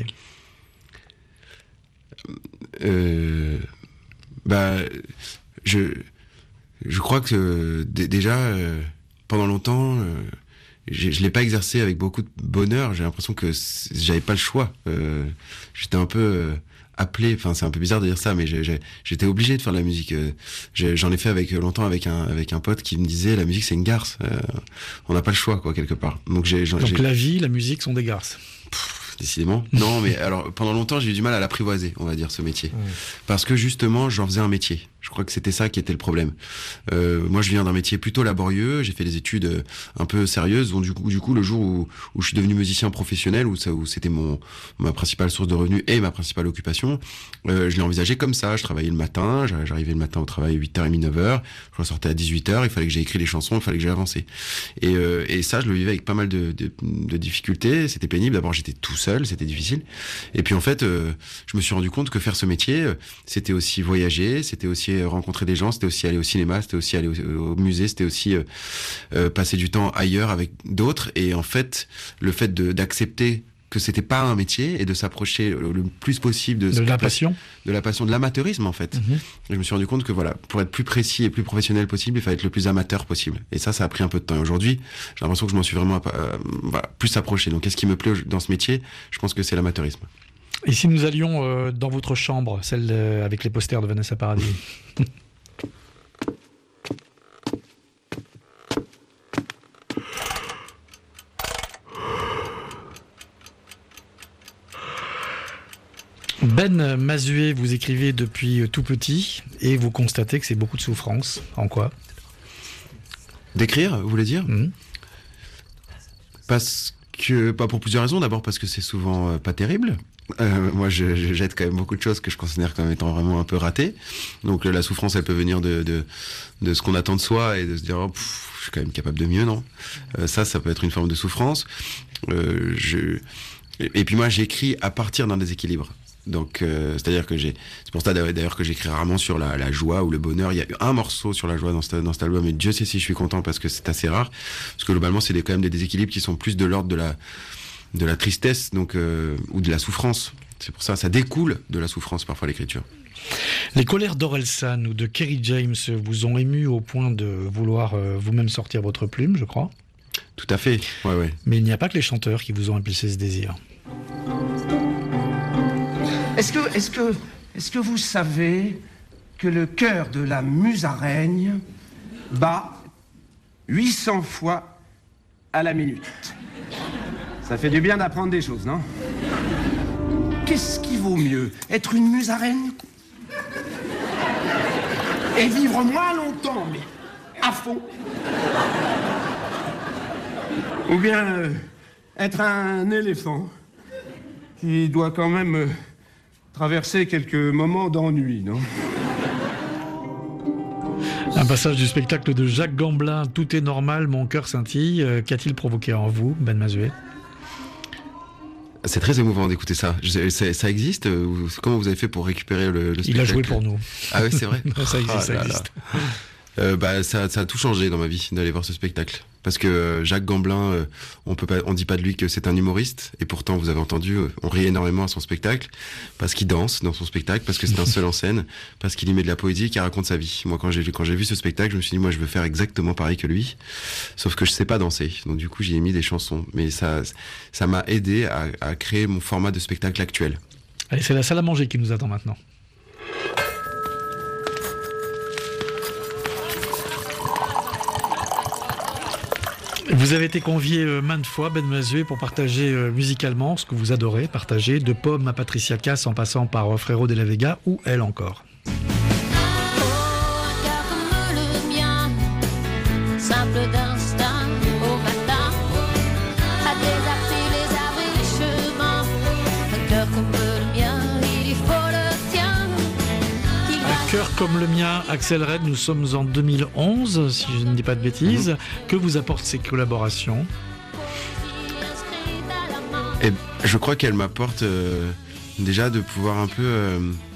euh, Bah, je, je crois que euh, d- déjà, euh, pendant longtemps, euh, je, je l'ai pas exercé avec beaucoup de bonheur. J'ai l'impression que j'avais pas le choix. Euh, j'étais un peu euh, appelé. Enfin, c'est un peu bizarre de dire ça, mais j'ai, j'ai, j'étais obligé de faire de la musique. Euh, j'ai, j'en ai fait avec longtemps avec un avec un pote qui me disait la musique c'est une garce. Euh, on n'a pas le choix quoi quelque part. Donc j'ai. Donc j'ai... la vie, la musique sont des garces. Pff, décidément. Non, mais alors pendant longtemps j'ai eu du mal à l'apprivoiser, on va dire, ce métier, mmh. parce que justement j'en faisais un métier. Je crois que c'était ça qui était le problème. Euh, moi, je viens d'un métier plutôt laborieux. J'ai fait des études un peu sérieuses. Donc, du coup, du coup, le jour où, où je suis devenu musicien professionnel, où, ça, où c'était mon ma principale source de revenus et ma principale occupation, euh, je l'ai envisagé comme ça. Je travaillais le matin. J'arrivais le matin au travail à huit heures trente, neuf heures. Je ressortais à dix-huit heures. Il fallait que j'ai écrit les chansons. Il fallait que j'ai avancé. Et, euh, et ça, je le vivais avec pas mal de, de, de difficultés. C'était pénible. D'abord, j'étais tout seul. C'était difficile. Et puis, en fait, euh, je me suis rendu compte que faire ce métier, c'était aussi voyager. C'était aussi rencontrer des gens, c'était aussi aller au cinéma, c'était aussi aller au, au musée, c'était aussi euh, euh, passer du temps ailleurs avec d'autres. Et en fait, le fait de, d'accepter que c'était pas un métier et de s'approcher le, le plus possible de, de la passion, de la passion, de l'amateurisme en fait. Mm-hmm. Et je me suis rendu compte que voilà, pour être plus précis et plus professionnel possible, il fallait être le plus amateur possible. Et ça, ça a pris un peu de temps. Et aujourd'hui, j'ai l'impression que je m'en suis vraiment euh, voilà, plus approché. Donc, qu'est-ce qui me plaît dans ce métier ? Je pense que c'est l'amateurisme. Et si nous allions euh, dans votre chambre, celle euh, avec les posters de Vanessa Paradis ? Ben Mazué, vous écrivez depuis tout petit et vous constatez que c'est beaucoup de souffrance. En quoi ? D'écrire, vous voulez dire ? Mmh. Parce que, pas pour plusieurs raisons. D'abord parce que c'est souvent euh, pas terrible. Euh, moi, je, je jette quand même beaucoup de choses que je considère comme étant vraiment un peu ratées. Donc, la souffrance, elle peut venir de, de, de ce qu'on attend de soi et de se dire, oh, pff, je suis quand même capable de mieux, non ? euh, Ça, ça peut être une forme de souffrance. Euh, je... Et puis moi, j'écris à partir d'un déséquilibre. Donc, euh, c'est-à-dire que j'ai, c'est pour ça d'ailleurs que j'écris rarement sur la, la joie ou le bonheur. Il y a eu un morceau sur la joie dans, ce, dans cet album, et Dieu sait si je suis content parce que c'est assez rare. Parce que globalement, c'est des, quand même des déséquilibres qui sont plus de l'ordre de la, de la tristesse, donc, euh, ou de la souffrance. C'est pour ça, ça découle de la souffrance parfois l'écriture. Les colères d'Orelsan ou de Kerry James vous ont ému au point de vouloir euh, vous-même sortir votre plume, je crois. Tout à fait, ouais, ouais. Mais il n'y a pas que les chanteurs qui vous ont impulsé ce désir. Est-ce que, est-ce que, est-ce que vous savez que le cœur de la musaraigne bat huit cents fois à la minute? Ça fait du bien d'apprendre des choses, non? Qu'est-ce qui vaut mieux? Être une musaraigne et vivre moins longtemps, mais à fond? Ou bien euh, être un éléphant qui doit quand même... Euh, traversé quelques moments d'ennui, non? Un passage du spectacle de Jacques Gamblin, Tout est normal, mon cœur scintille. Euh, Qu'a-t-il provoqué en vous, Ben Mazué? C'est très émouvant d'écouter ça. Je, ça. Ça existe? Comment vous avez fait pour récupérer le, le spectacle? Il a joué pour nous. Ah oui, c'est vrai. Ça existe, oh ça là existe. Là. Euh, bah, ça, ça a tout changé dans ma vie d'aller voir ce spectacle. Parce que euh, Jacques Gamblin, euh, on peut pas, on dit pas de lui que c'est un humoriste, et pourtant vous avez entendu, euh, on rit énormément à son spectacle parce qu'il danse dans son spectacle, parce que c'est un seul en scène, parce qu'il y met de la poésie, qu'il raconte sa vie. Moi, quand j'ai quand j'ai vu ce spectacle, je me suis dit, moi, je veux faire exactement pareil que lui, sauf que je sais pas danser. Donc du coup, j'y ai mis des chansons, mais ça, ça m'a aidé à, à créer mon format de spectacle actuel. Allez, c'est la salle à manger qui nous attend maintenant. Vous avez été convié euh, maintes fois, Ben Mazué, pour partager euh, musicalement ce que vous adorez partager, de Pomme à Patricia Cass en passant par euh, Frérot de la Vega ou Elle encore. Oh, un cœur comme le mien, simple d'instinct au matin, a déserté les arbres et les chemins. Un cœur comme le mien, il y faut le tien. Un cœur comme le mien, Axel Red, nous sommes en deux mille onze, si je ne dis pas de bêtises. Mmh. Que vous apportent ces collaborations? Et je crois qu'elle m'apporte euh, déjà de pouvoir un peu euh,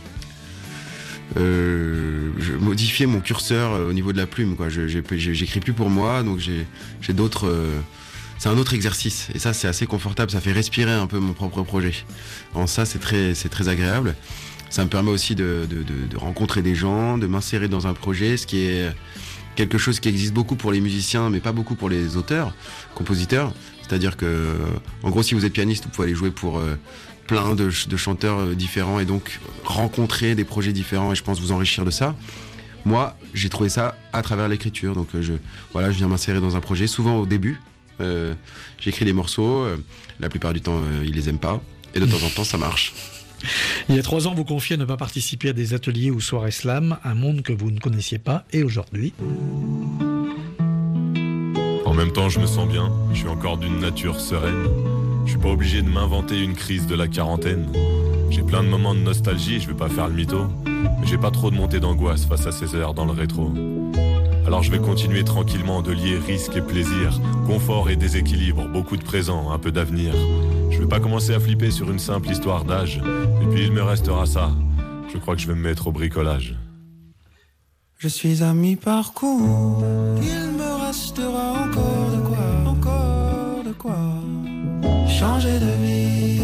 euh, je, modifier mon curseur euh, au niveau de la plume, quoi. Je, j'ai, j'écris plus pour moi, donc j'ai, j'ai d'autres. Euh, c'est un autre exercice, et ça c'est assez confortable. Ça fait respirer un peu mon propre projet. En ça, c'est très, c'est très agréable. Ça me permet aussi de, de, de, de rencontrer des gens, de m'insérer dans un projet, ce qui est quelque chose qui existe beaucoup pour les musiciens, mais pas beaucoup pour les auteurs, compositeurs. C'est-à-dire que, en gros, si vous êtes pianiste, vous pouvez aller jouer pour euh, plein de, de chanteurs différents et donc rencontrer des projets différents et je pense vous enrichir de ça. Moi, j'ai trouvé ça à travers l'écriture. Donc, je, voilà, je viens m'insérer dans un projet. Souvent au début, euh, j'écris des morceaux. Euh, la plupart du temps, euh, ils les aiment pas. Et de temps en temps, ça marche. Il y a trois ans, vous confiez ne pas participer à des ateliers ou soirées slam, un monde que vous ne connaissiez pas. Et aujourd'hui... En même temps, je me sens bien, je suis encore d'une nature sereine. Je suis pas obligé de m'inventer une crise de la quarantaine. J'ai plein de moments de nostalgie, je vais pas faire le mytho, mais j'ai pas trop de montée d'angoisse face à ces heures dans le rétro. Alors je vais continuer tranquillement de lier risque et plaisir, confort et déséquilibre, beaucoup de présent, un peu d'avenir. Je vais pas commencer à flipper sur une simple histoire d'âge, et puis il me restera ça. Je crois que je vais me mettre au bricolage. Je suis à mi-parcours, il me restera encore de quoi, encore de quoi changer de vie.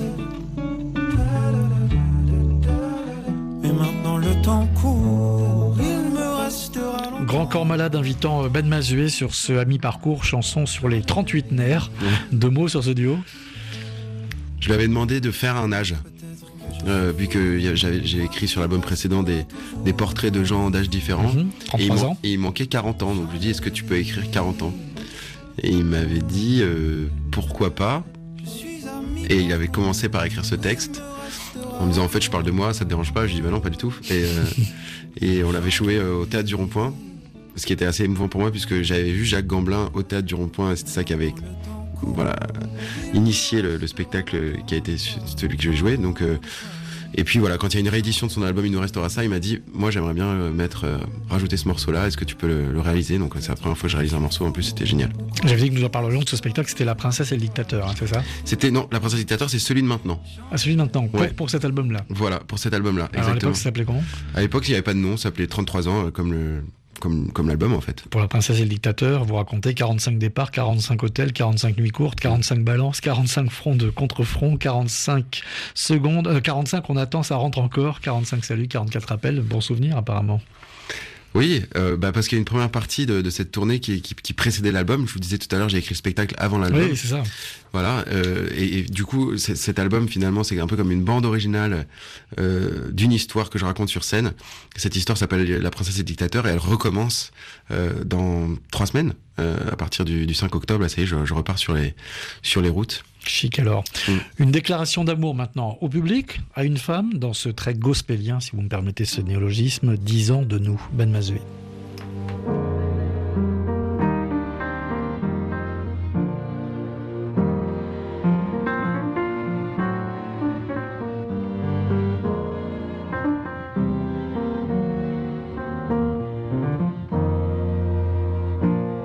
Mais maintenant le temps court, il me restera longtemps. Grand Corps Malade invitant Ben Mazué sur ce à mi-parcours, chanson sur les trente-huit nerfs. Deux mots sur ce duo. Je lui avais demandé de faire un âge. Euh, vu que j'avais, j'ai écrit sur l'album précédent des, des portraits de gens d'âge différents. Mmh, et, il man- et il manquait quarante ans. Donc je lui ai dit, est-ce que tu peux écrire quarante ans? Et il m'avait dit, euh, pourquoi pas? Et il avait commencé par écrire ce texte en me disant, en fait, je parle de moi, ça te dérange pas? Je lui ai dit, bah non, pas du tout. Et, euh, et on l'avait joué au Théâtre du Rond-Point, ce qui était assez émouvant pour moi, puisque j'avais vu Jacques Gamblin au Théâtre du Rond-Point, et c'était ça qui avait voilà, initié le, le spectacle qui a été celui que je vais jouer. Donc, euh, et puis voilà, quand il y a une réédition de son album Il nous restera ça, il m'a dit, moi j'aimerais bien mettre, euh, rajouter ce morceau-là, est-ce que tu peux le, le réaliser? Donc c'est la première fois que je réalise un morceau, en plus c'était génial. J'avais dit que nous en parlerions de ce spectacle, c'était La Princesse et le Dictateur, hein, c'est ça? C'était, non, La Princesse et le Dictateur, c'est celui de maintenant. Ah, celui de maintenant, pour, ouais. pour cet album-là. Voilà, pour cet album-là, alors, exactement. à l'époque, ça s'appelait comment? À l'époque, il n'y avait pas de nom, ça s'appelait trente-trois ans, euh, comme le... Comme, comme l'album en fait. Pour La Princesse et le Dictateur, vous racontez quarante-cinq départs, quarante-cinq hôtels, quarante-cinq nuits courtes, quarante-cinq balances, quarante-cinq fronts de contre-front, quarante-cinq secondes, euh, quarante-cinq on attend, ça rentre encore, quarante-cinq saluts, quarante-quatre appels, bon souvenir apparemment. Oui, euh, bah parce qu'il y a une première partie de, de cette tournée qui, qui, qui précédait l'album. Je vous disais tout à l'heure, j'ai écrit le spectacle avant l'album. Oui, c'est ça. Voilà, euh, et, et du coup, cet album finalement, c'est un peu comme une bande originale euh, d'une histoire que je raconte sur scène. Cette histoire s'appelle La Princesse et le Dictateur et elle recommence euh, dans trois semaines, euh, à partir du, du cinq octobre. Là, ça y est, je, je repars sur les sur les routes. Chic alors. Mm. Une déclaration d'amour maintenant au public, à une femme, dans ce trait gospélien, si vous me permettez ce néologisme, dix ans de nous, Ben Mazué.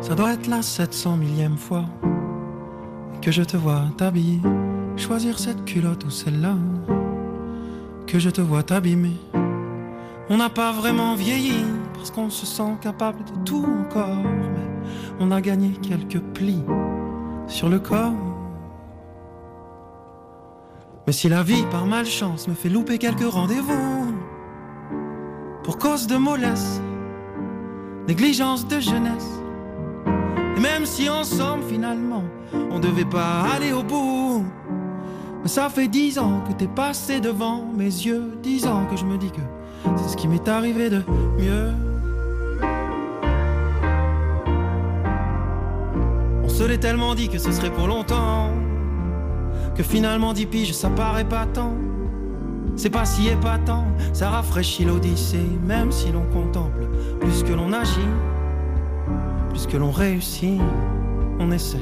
Ça doit être la sept cent millième fois que je te vois t'habiller, choisir cette culotte ou celle-là, que je te vois t'abîmer. On n'a pas vraiment vieilli parce qu'on se sent capable de tout encore, mais on a gagné quelques plis sur le corps. Mais si la vie par malchance me fait louper quelques rendez-vous pour cause de mollesse, négligence de jeunesse, et même si ensemble finalement on devait pas aller au bout, mais ça fait dix ans que t'es passé devant mes yeux, dix ans que je me dis que c'est ce qui m'est arrivé de mieux. On se l'est tellement dit que ce serait pour longtemps, que finalement dix piges ça paraît pas tant. C'est pas si épatant, ça rafraîchit l'odyssée, même si l'on contemple plus que l'on agit, plus que l'on réussit. On essaie,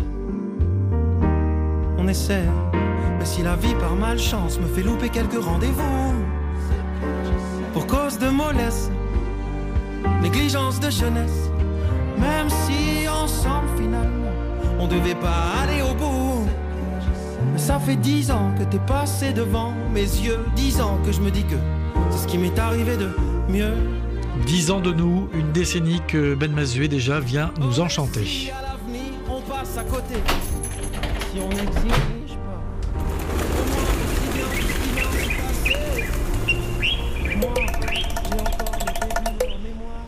on essaie. Mais si la vie par malchance me fait louper quelques rendez-vous pour cause de mollesse, négligence de jeunesse, même si ensemble finalement on devait pas aller au bout, mais ça fait dix ans que t'es passé devant mes yeux, dix ans que je me dis que c'est ce qui m'est arrivé de mieux. Dix ans de nous, une décennie que Ben Mazué déjà vient nous enchanter. Si à l'avenir on passe à côté, si on exige pas, moi, j'ai encore les débuts en mémoire.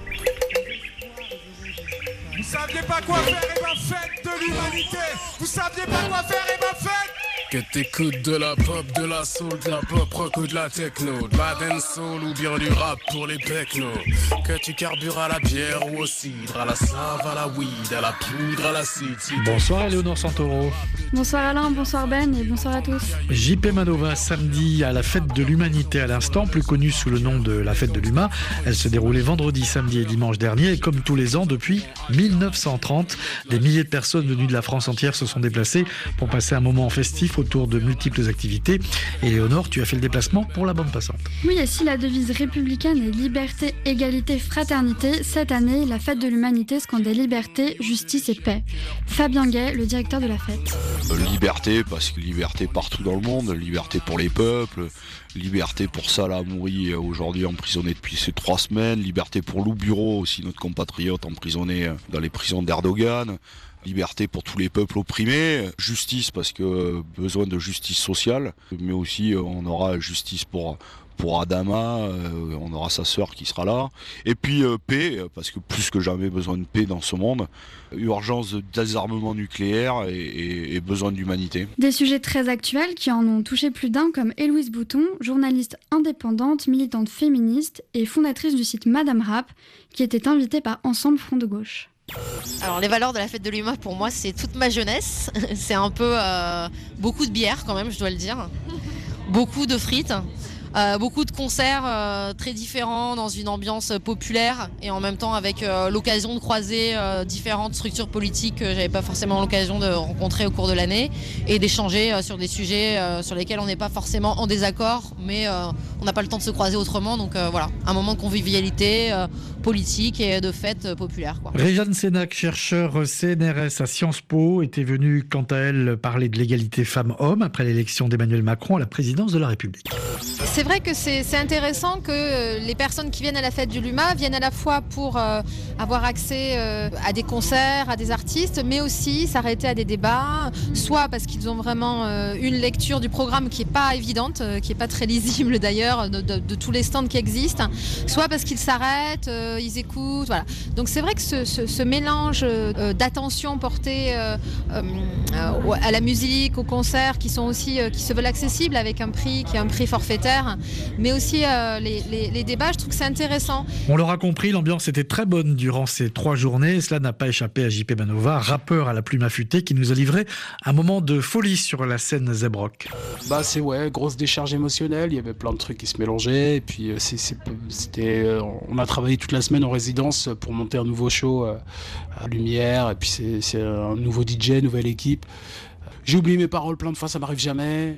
Vous saviez pas quoi faire, et ben faites de l'humanité. Vous saviez pas quoi faire, et ben faites. Que t'écoutes de la pop, de la soul, de la pop rock ou de la techno, de la dancehall ou bien du rap pour les pecnos. Que tu carbures à la bière ou au cidre, à la save, à la weed, à la poudre, à la city. Bonsoir Éléonore Santoro. Bonsoir Alain, bonsoir Ben et bonsoir à tous. J P Manova, samedi à la fête de l'humanité à l'instant, plus connue sous le nom de la fête de l'U M A. Elle se déroulait vendredi, samedi et dimanche dernier, et comme tous les ans depuis mille neuf cent trente, des milliers de personnes venues de la France entière se sont déplacées pour passer un moment festif autour de multiples activités. Éléonore, tu as fait le déplacement pour la bande passante. Oui, et si la devise républicaine est liberté, égalité, fraternité, cette année, la fête de l'humanité scandait liberté, justice et paix. Fabien Gay, le directeur de la fête. Liberté, parce que liberté partout dans le monde, liberté pour les peuples, liberté pour Salah Hamouri, aujourd'hui emprisonné depuis ces trois semaines, liberté pour Lou Bureau, aussi notre compatriote emprisonné dans les prisons d'Erdogan, liberté pour tous les peuples opprimés, justice parce que besoin de justice sociale, mais aussi on aura justice pour... Pour Adama, euh, on aura sa sœur qui sera là. Et puis euh, paix, parce que plus que jamais besoin de paix dans ce monde. Urgence de désarmement nucléaire et, et, et besoin d'humanité. Des sujets très actuels qui en ont touché plus d'un, comme Héloïse Bouton, journaliste indépendante, militante féministe et fondatrice du site Madame Rap, qui était invitée par Ensemble Front de Gauche. Alors les valeurs de la fête de l'U M A pour moi c'est toute ma jeunesse. C'est un peu euh, beaucoup de bière quand même, je dois le dire. Beaucoup de frites. Euh, beaucoup de concerts euh, très différents dans une ambiance populaire et en même temps avec euh, l'occasion de croiser euh, différentes structures politiques que j'avais pas forcément l'occasion de rencontrer au cours de l'année et d'échanger euh, sur des sujets euh, sur lesquels on n'est pas forcément en désaccord mais euh, on n'a pas le temps de se croiser autrement, donc euh, voilà, un moment de convivialité euh, politique et de fête euh, populaire, quoi. Réjeanne Sénac, chercheur C N R S à Sciences Po, était venue quant à elle parler de l'égalité femmes-hommes après l'élection d'Emmanuel Macron à la présidence de la République. C'est vrai que c'est, c'est intéressant que les personnes qui viennent à la fête du L'U M A viennent à la fois pour euh, avoir accès euh, à des concerts, à des artistes, mais aussi s'arrêter à des débats, soit parce qu'ils ont vraiment euh, une lecture du programme qui n'est pas évidente, euh, qui n'est pas très lisible d'ailleurs, de, de, de tous les stands qui existent, soit parce qu'ils s'arrêtent, euh, ils écoutent, voilà. Donc c'est vrai que ce, ce, ce mélange euh, d'attention portée euh, euh, à la musique, aux concerts, qui sont aussi, euh, qui se veulent accessibles avec un prix qui est un prix forfaitaire, mais aussi euh, les, les, les débats, je trouve que c'est intéressant. On l'aura compris, l'ambiance était très bonne durant ces trois journées. Cela n'a pas échappé à J P Manova, rappeur à la plume affûtée, qui nous a livré un moment de folie sur la scène Zebrock. Bah c'est ouais, grosse décharge émotionnelle, il y avait plein de trucs qui se mélangeaient, et puis c'est, c'est, c'était, euh, on a travaillé toute la semaine en résidence pour monter un nouveau show euh, à Lumière, et puis c'est, c'est un nouveau D J, nouvelle équipe. J'ai oublié mes paroles plein de fois, ça m'arrive jamais.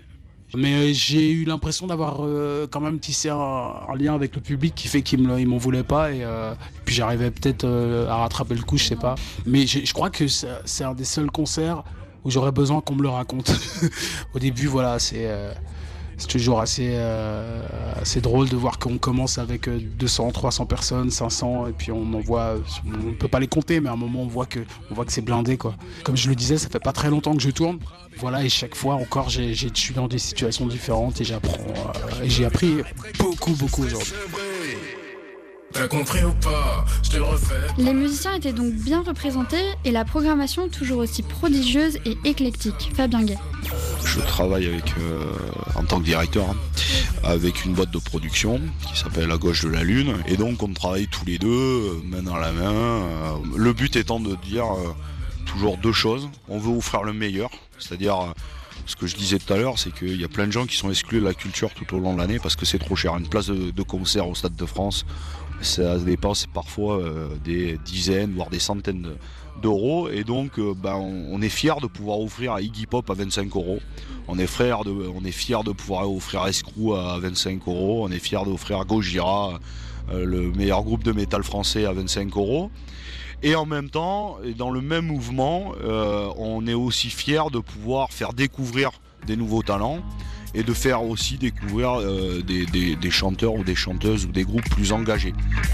Mais euh, j'ai eu l'impression d'avoir euh, quand même tissé un, un lien avec le public qui fait qu'ils me, ils m'en voulaient pas et, euh, et puis j'arrivais peut-être euh, à rattraper le coup, je sais pas. Mais je crois que c'est, c'est un des seuls concerts où j'aurais besoin qu'on me le raconte. Au début, voilà, c'est... Euh, C'est toujours assez, euh, assez drôle de voir qu'on commence avec deux cents, trois cents personnes, cinq cents, et puis on en voit, on ne peut pas les compter, mais à un moment on voit que, on voit que c'est blindé, quoi. Comme je le disais, ça fait pas très longtemps que je tourne, voilà, et chaque fois encore, j'ai, j'ai, je suis dans des situations différentes et j'apprends, euh, et j'ai appris beaucoup, beaucoup aujourd'hui. T'as compris ou pas? Je te le refais. Les musiciens étaient donc bien représentés et la programmation toujours aussi prodigieuse et éclectique. Fabien Gay. Je travaille avec, euh, en tant que directeur hein, avec une boîte de production qui s'appelle À Gauche de la Lune. Et donc on travaille tous les deux, euh, main dans la main. Euh, le but étant de dire euh, toujours deux choses. On veut offrir le meilleur, c'est-à-dire... Euh, ce que je disais tout à l'heure, c'est qu'il y a plein de gens qui sont exclus de la culture tout au long de l'année parce que c'est trop cher. Une place de, de concert au Stade de France, ça dépense parfois euh, des dizaines, voire des centaines de, d'euros. Et donc, euh, ben, on, on est fiers de pouvoir offrir à Iggy Pop à vingt-cinq euros. On est fiers de, on est fiers de pouvoir offrir à Escrew à vingt-cinq euros. On est fiers d'offrir à Gojira, euh, le meilleur groupe de métal français, à vingt-cinq euros. Et en même temps, dans le même mouvement, euh, on est aussi fiers de pouvoir faire découvrir des nouveaux talents et de faire aussi découvrir euh, des, des, des chanteurs ou des chanteuses ou des groupes plus engagés.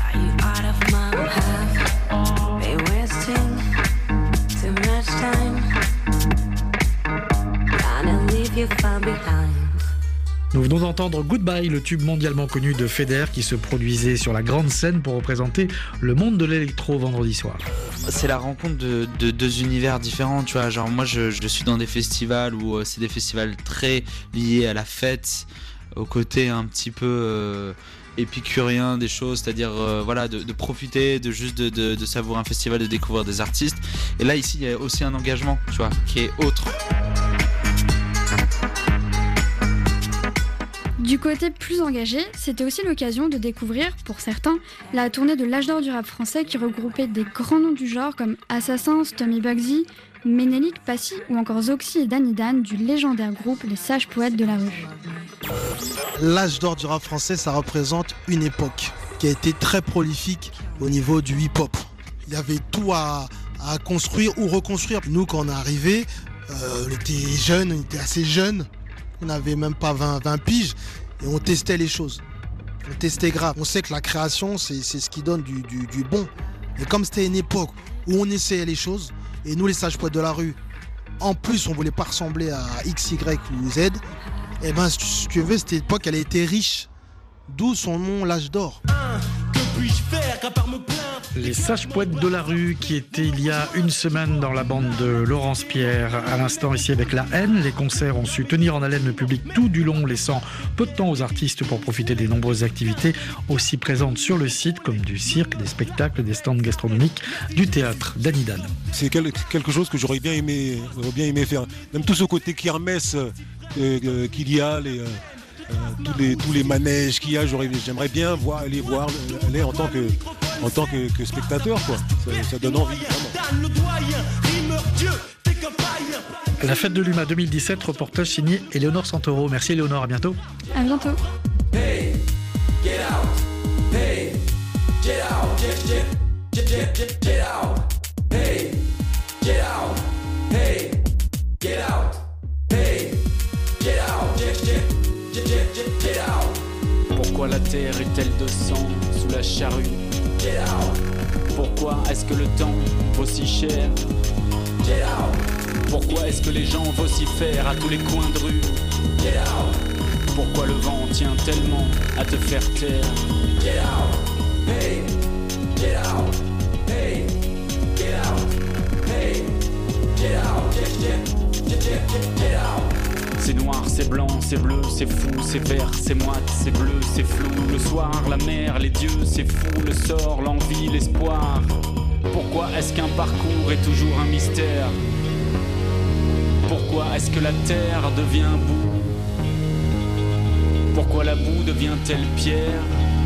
Nous venons d'entendre Goodbye, le tube mondialement connu de Feder qui se produisait sur la grande scène pour représenter le monde de l'électro vendredi soir. C'est la rencontre de, de deux univers différents, tu vois. Genre moi je, je suis dans des festivals où c'est des festivals très liés à la fête, au côté un petit peu euh, épicurien des choses, c'est-à-dire euh, voilà, de, de profiter, de juste de, de, de savourer un festival, de découvrir des artistes. Et là ici il y a aussi un engagement, tu vois, qui est autre. Du côté plus engagé, c'était aussi l'occasion de découvrir, pour certains, la tournée de l'âge d'or du rap français qui regroupait des grands noms du genre comme Assassins, Tommy Bugsy, Ménélique, Passy ou encore Zoxy et Danny Dan du légendaire groupe Les Sages Poètes de la Rue. L'âge d'or du rap français, ça représente une époque qui a été très prolifique au niveau du hip-hop. Il y avait tout à, à construire ou reconstruire. Nous, quand on est arrivé, euh, on était jeunes, on était assez jeunes. On n'avait même pas vingt, vingt piges et on testait les choses. On testait grave. On sait que la création, c'est, c'est ce qui donne du, du, du bon. Et comme c'était une époque où on essayait les choses, et nous les sages poètes de la rue, en plus on voulait pas ressembler à X, Y ou Z, et ben si tu veux, cette époque elle a été riche. D'où son nom, l'âge d'or. Que puis-je faire qu'à part me plaindre? Les Sages Poètes de la Rue qui étaient il y a une semaine dans la bande de Laurence Pierre. À l'instant ici avec La Haine, les concerts ont su tenir en haleine le public tout du long, laissant peu de temps aux artistes pour profiter des nombreuses activités aussi présentes sur le site, comme du cirque, des spectacles, des stands gastronomiques, du théâtre. Danny Dan. C'est quelque chose que j'aurais bien aimé, j'aurais bien aimé faire. Même tout ce côté kermesse euh, euh, qu'il y a, les... Euh... Euh, tous, les, tous les manèges qu'il y a, j'aimerais bien voir, aller voir, aller en tant que, en tant que, que spectateur, quoi. Ça, ça donne envie, vraiment. La fête de l'U M A deux mille dix-sept, reportage signé Éléonore Santoro. Merci Éléonore, à bientôt. À bientôt. Hey, get out. Hey, get out. Get, get, get, get, get out. Hey, get out. Hey, get out. Hey, get out. Get, get. Pourquoi la terre est-elle de sang sous la charrue? Pourquoi est-ce que le temps vaut si cher? Pourquoi est-ce que les gens vocifèrent à tous les coins de rue? Pourquoi le vent tient tellement à te faire taire? Get out, hey, get out, hey, get out, hey, get out, get, get, get, get, get out. C'est noir, c'est blanc, c'est bleu, c'est fou, c'est vert, c'est moite, c'est bleu, c'est flou. Le soir, la mer, les dieux, c'est fou. Le sort, l'envie, l'espoir. Pourquoi est-ce qu'un parcours est toujours un mystère? Pourquoi est-ce que la terre devient boue? Pourquoi la boue devient-elle pierre?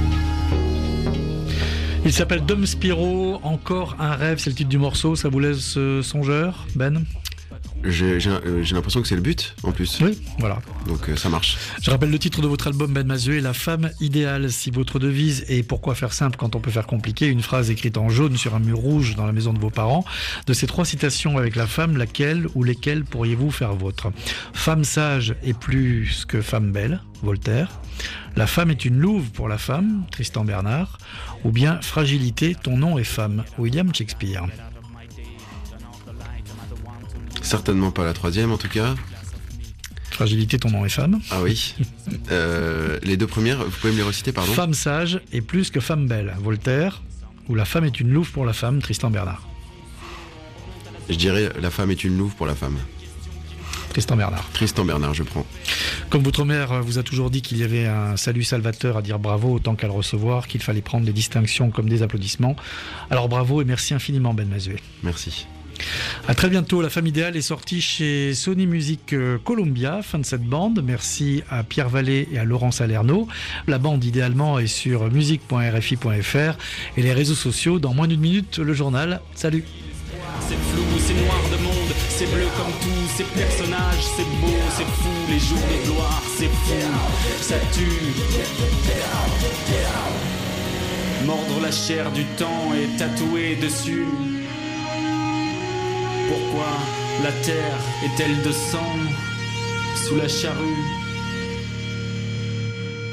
Il s'appelle Dom Spiro, Encore un rêve, c'est le titre du morceau. Ça vous laisse euh, songeur, Ben? J'ai, j'ai, euh, j'ai l'impression que c'est le but, en plus. Oui, voilà. Donc euh, ça marche. Je rappelle le titre de votre album, Ben Mazué, La femme idéale. Si votre devise est pourquoi faire simple quand on peut faire compliqué, une phrase écrite en jaune sur un mur rouge dans la maison de vos parents. De ces trois citations avec la femme, laquelle ou lesquelles pourriez-vous faire vôtre? Femme sage est plus que femme belle, Voltaire. La femme est une louve pour la femme, Tristan Bernard. Ou bien fragilité, ton nom est femme, William Shakespeare. Certainement pas la troisième en tout cas. Fragilité, ton nom est femme. Ah oui. euh, les deux premières, vous pouvez me les reciter, pardon? Femme sage est plus que femme belle, Voltaire. Ou la femme est une louve pour la femme, Tristan Bernard. Je dirais la femme est une louve pour la femme. Tristan Bernard. Tristan Bernard, je prends. Comme votre mère vous a toujours dit qu'il y avait un salut salvateur à dire bravo autant qu'à le recevoir, qu'il fallait prendre les distinctions comme des applaudissements. Alors bravo et merci infiniment Ben Mazué. Merci. À très bientôt. La femme idéale est sortie chez Sony Music Columbia. Fin de cette bande. Merci à Pierre Vallée et à Laurent Salerno. La bande idéalement est sur musique point r f i point f r et les réseaux sociaux. Dans moins d'une minute, le journal. Salut. C'est flou, c'est noir de monde, c'est bleu comme tous ces personnages, c'est beau, c'est fou, les jours de gloire, c'est fou, ça tue. Mordre la chair du temps et tatouer dessus. Pourquoi la terre est-elle de sang sous la charrue?